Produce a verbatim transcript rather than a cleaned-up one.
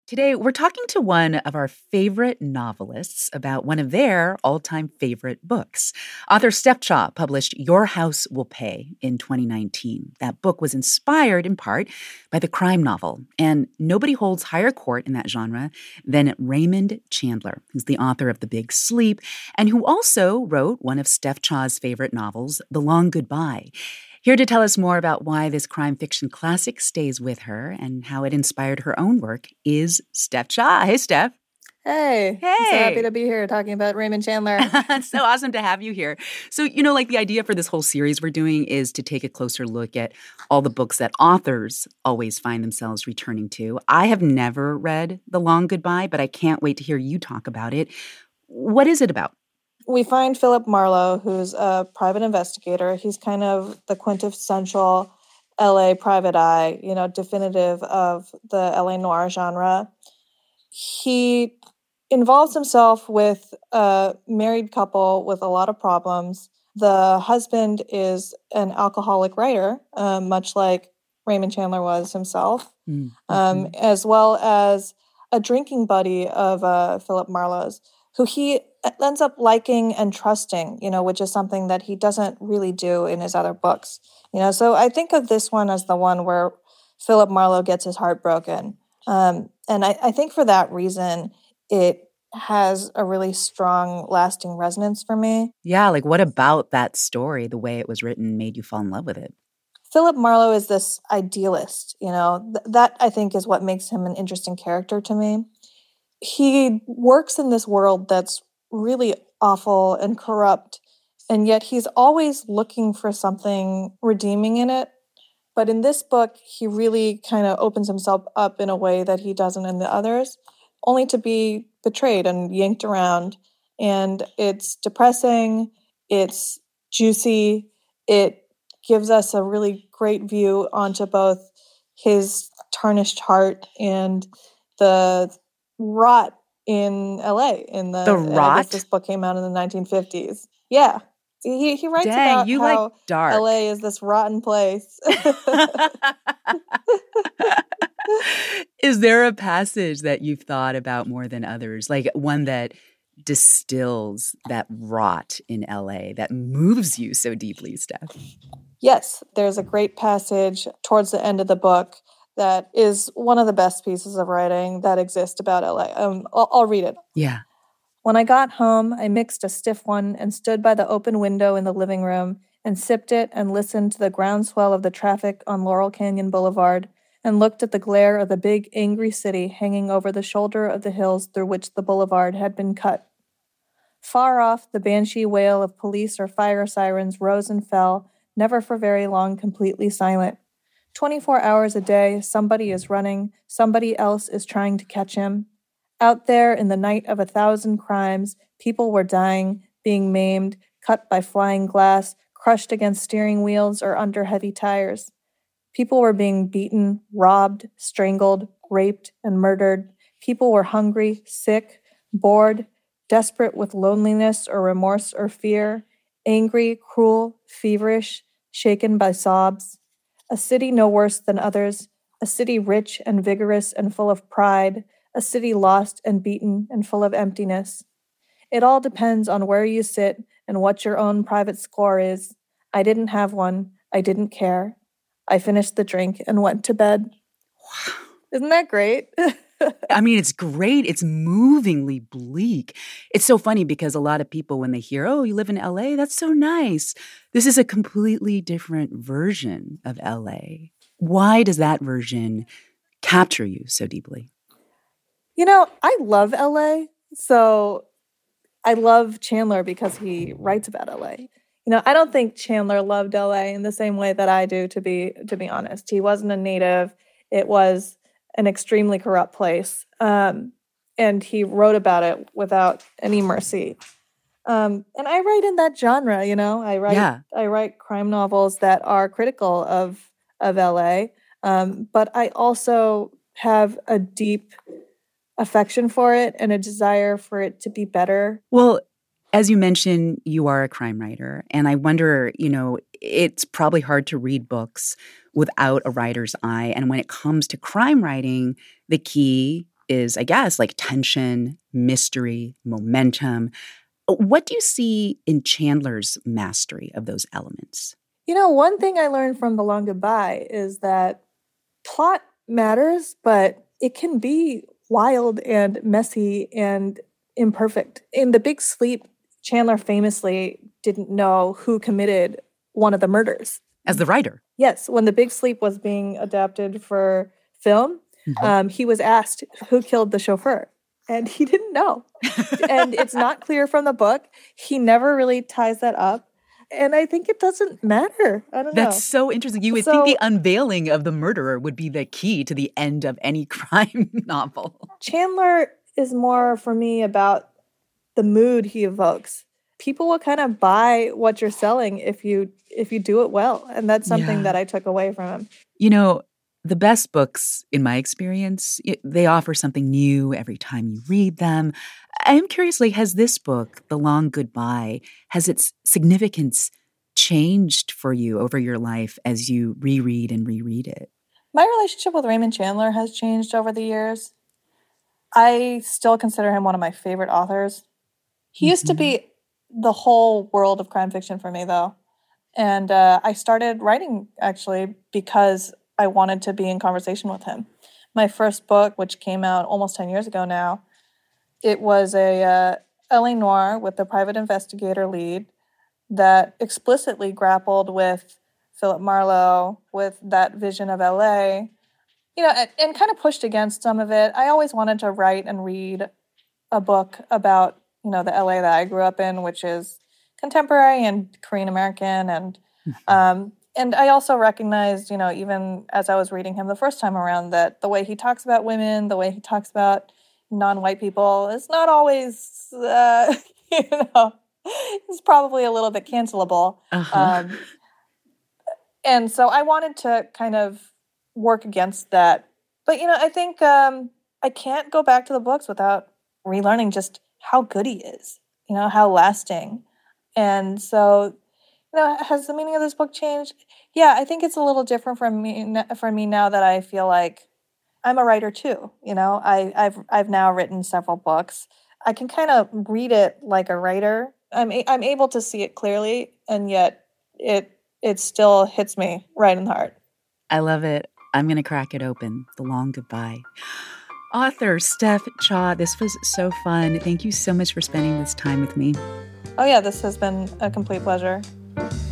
Today, we're talking to one of our favorite novelists about one of their all-time favorite books. Author Steph Cha published Your House Will Pay in twenty nineteen. That book was inspired, in part, by the crime novel, and nobody holds higher court in that genre than Raymond Chandler, who's the author of The Big Sleep, and who also wrote one of Steph Cha's favorite novels, The Long Goodbye. Here to tell us more about why this crime fiction classic stays with her and how it inspired her own work is Steph Cha. Hey, Steph. Hey. Hey. I'm so happy to be here talking about Raymond Chandler. It's so awesome to have you here. So, you know, like the idea for this whole series we're doing is to take a closer look at all the books that authors always find themselves returning to. I have never read The Long Goodbye, but I can't wait to hear you talk about it. What is it about? We find Philip Marlowe, who's a private investigator. He's kind of the quintessential L A private eye, you know, definitive of the L A noir genre. He involves himself with a married couple with a lot of problems. The husband is an alcoholic writer, uh, much like Raymond Chandler was himself, mm-hmm. um, as well as a drinking buddy of uh, Philip Marlowe's, who he ends up liking and trusting, you know, which is something that he doesn't really do in his other books. You know, so I think of this one as the one where Philip Marlowe gets his heart broken. Um, and I, I think for that reason, it has a really strong, lasting resonance for me. Yeah, like what about that story, the way it was written, made you fall in love with it? Philip Marlowe is this idealist, you know, th- that I think is what makes him an interesting character to me. He works in this world that's really awful and corrupt, and yet he's always looking for something redeeming in it. But in this book, he really kind of opens himself up in a way that he doesn't in the others, only to be betrayed and yanked around. And it's depressing, it's juicy, it gives us a really great view onto both his tarnished heart and the rot in L A. In the, the rot? I guess this book came out in the nineteen fifties. Yeah. He he writes Dang, about you how like dark. L A is this rotten place. Is there a passage that you've thought about more than others? Like one that distills that rot in L A, that moves you so deeply, Steph? Yes, there's a great passage towards the end of the book that is one of the best pieces of writing that exist about L A. Um, I'll, I'll read it. Yeah. When I got home, I mixed a stiff one and stood by the open window in the living room and sipped it and listened to the groundswell of the traffic on Laurel Canyon Boulevard and looked at the glare of the big, angry city hanging over the shoulder of the hills through which the boulevard had been cut. Far off, the banshee wail of police or fire sirens rose and fell, never for very long completely silent. twenty-four hours a day, somebody is running, somebody else is trying to catch him. Out there in the night of a thousand crimes, people were dying, being maimed, cut by flying glass, crushed against steering wheels or under heavy tires. People were being beaten, robbed, strangled, raped, and murdered. People were hungry, sick, bored, desperate with loneliness or remorse or fear, angry, cruel, feverish, shaken by sobs. A city no worse than others, a city rich and vigorous and full of pride, a city lost and beaten and full of emptiness. It all depends on where you sit and what your own private score is. I didn't have one. I didn't care. I finished the drink and went to bed. Wow. Isn't that great? I mean, it's great. It's movingly bleak. It's so funny because a lot of people, when they hear, oh, you live in L A, that's so nice. This is a completely different version of L A. Why does that version capture you so deeply? You know, I love L A. So I love Chandler because he writes about L A. You know, I don't think Chandler loved L A in the same way that I do, to be to be honest. He wasn't a native. It was an extremely corrupt place. Um, and he wrote about it without any mercy. Um, and I write in that genre, you know. I write yeah. I write crime novels that are critical of of L A. Um, but I also have a deep affection for it and a desire for it to be better. Well, as you mentioned, you are a crime writer. And I wonder, you know, it's probably hard to read books without a writer's eye. And when it comes to crime writing, the key is, I guess, like tension, mystery, momentum. What do you see in Chandler's mastery of those elements? You know, one thing I learned from The Long Goodbye is that plot matters, but it can be wild and messy and imperfect. In The Big Sleep, Chandler famously didn't know who committed one of the murders. As the writer? Yes. When The Big Sleep was being adapted for film, mm-hmm. um, he was asked who killed the chauffeur. And he didn't know. And it's not clear from the book. He never really ties that up. And I think it doesn't matter. I don't know. That's so interesting. You would so, think the unveiling of the murderer would be the key to the end of any crime novel. Chandler is more, for me, about the mood he evokes. People will kind of buy what you're selling if you if you do it well. And that's something yeah. that I took away from him. You know, the best books, in my experience, it, they offer something new every time you read them. I'm curious, like, has this book, The Long Goodbye, has its significance changed for you over your life as you reread and reread it? My relationship with Raymond Chandler has changed over the years. I still consider him one of my favorite authors. He mm-hmm. used to be the whole world of crime fiction for me, though. And uh, I started writing, actually, because I wanted to be in conversation with him. My first book, which came out almost ten years ago now, it was a uh, L A noir with the private investigator lead that explicitly grappled with Philip Marlowe, with that vision of L A, you know, and, and kind of pushed against some of it. I always wanted to write and read a book about, you know, the L A that I grew up in, which is contemporary and Korean American, and um, And I also recognized, you know, even as I was reading him the first time around, that the way he talks about women, the way he talks about non-white people is not always, uh, you know, it's probably a little bit cancelable. Uh-huh. Um, and so I wanted to kind of work against that. But, you know, I think um, I can't go back to the books without relearning just how good he is, you know, how lasting. And so, you know, has the meaning of this book changed? Yeah, I think it's a little different from me for me now that I feel like I'm a writer too. You know, I, I've I've now written several books. I can kind of read it like a writer. I'm a, I'm able to see it clearly, and yet it it still hits me right in the heart. I love it. I'm going to crack it open. The Long Goodbye. Author Steph Cha, this was so fun. Thank you so much for spending this time with me. Oh yeah, this has been a complete pleasure.